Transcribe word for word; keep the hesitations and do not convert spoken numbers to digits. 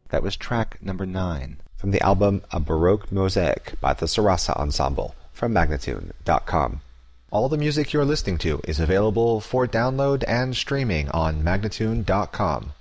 That was track number nine. From the album A Baroque Mosaic by the Sarasa Ensemble from Magnatune dot com. All the music you're listening to is available for download and streaming on Magnatune dot com.